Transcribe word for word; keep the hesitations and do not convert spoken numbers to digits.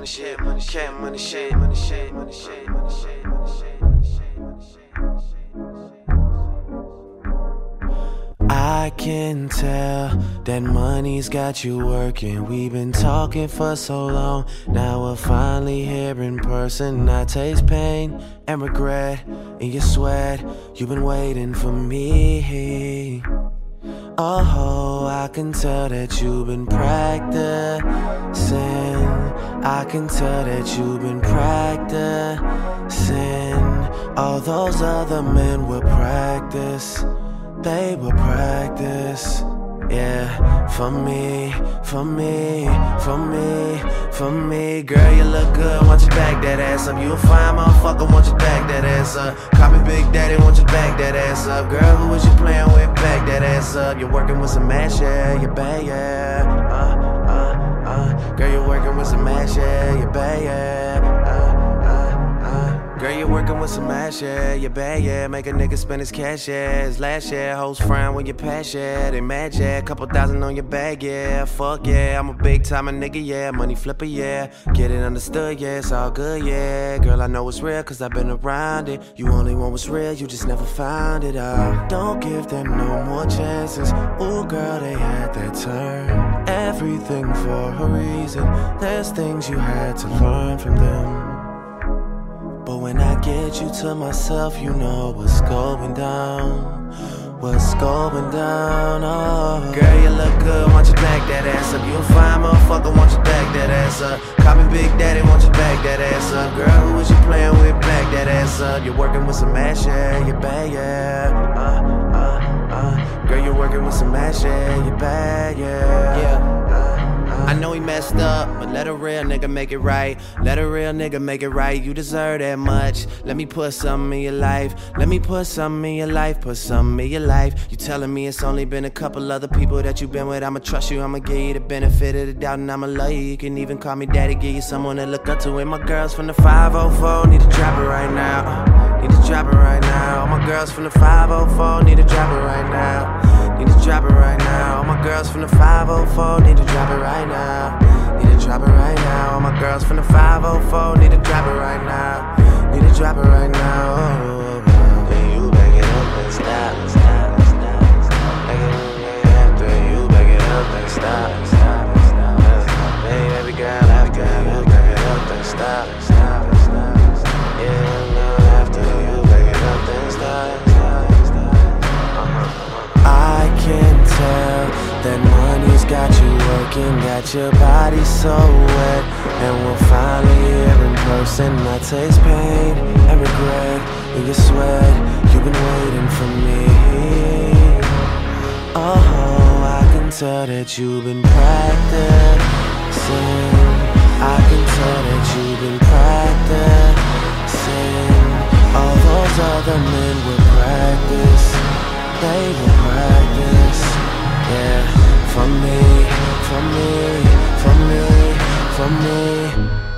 shit, money shit, money shit, money shit, money shit, money shit, money shit, money shit, money shit. I can tell that money's got you working. We've been talking for so long. Now we're finally here in person. I taste pain and regret in your sweat. You've been waiting for me. Oh, I can tell that you've been practicing. I can tell that you've been practicing. All those other men will practice. They will practice, yeah, for me, for me, for me, for me. Girl, you look good, want you back that ass up. You a fine motherfucker, want you back that ass up. Call me Big Daddy, want you back that ass up. Girl, who was you playing with? Back that ass up. You're working with some mash, yeah, you bad, yeah. Uh, uh, uh. Girl, you're working with some mash, yeah, you bad, yeah. Girl, you're working with some ass, yeah, you bad, yeah. Make a nigga spend his cash, yeah. His last year, hoes frown when you pass, yeah. They mad, yeah. Couple thousand on your bag, yeah. Fuck, yeah. I'm a big time nigga, yeah. Money flipper, yeah. Get it understood, yeah. It's all good, yeah. Girl, I know it's real, cause I've been around it. You only want what's real, you just never found it out. Don't give them no more chances. Ooh, girl, they had their turn. Everything for a reason. There's things you had to learn from them. But when I get you to myself, you know what's going down. What's going down, oh. Girl, you look good, want you back that ass up. You a fine motherfucker, want you back that ass up. Call me Big Daddy, want you back that ass up. Girl, who was you playing with? Back that ass up. You're working with some ass, yeah, you bad, yeah. Uh, uh, uh. Girl, you're working with some ass, yeah, you bad, yeah. Yeah. I know he messed up, but let a real nigga make it right. Let a real nigga make it right. You deserve that much. Let me put something in your life. Let me put something in your life. Put something in your life. You telling me it's only been a couple other people that you've been with. I'ma trust you, I'ma give you the benefit of the doubt, and I'ma love you. You can even call me daddy, give you someone to look up to. And my girls from the five oh four need to drop it right now. Need to drop it right now. All my girls from the five oh four need to drop it right now. Need to drop it right now. All my girls from the five oh four need to drop it right now. Need to drop it right now. All my girls from the five oh four need to drop it right now. Need to drop it right now. Oh, oh. Then you back it up and stop, stop, stop, stop. Back it up after you back it up and stop, stop, stop. Hey, baby girl, after you back it up and stop, stop, stop. Yeah, after you back it up and stop. I can tell that money's got you working, got your body so wet. And we're finally here in person. I taste pain and regret in your sweat. You've been waiting for me. Oh, I can tell that you've been practicing. I can tell that you've been practicing. All those other men will practice. They will practice, yeah, for me, for me, for me, for me.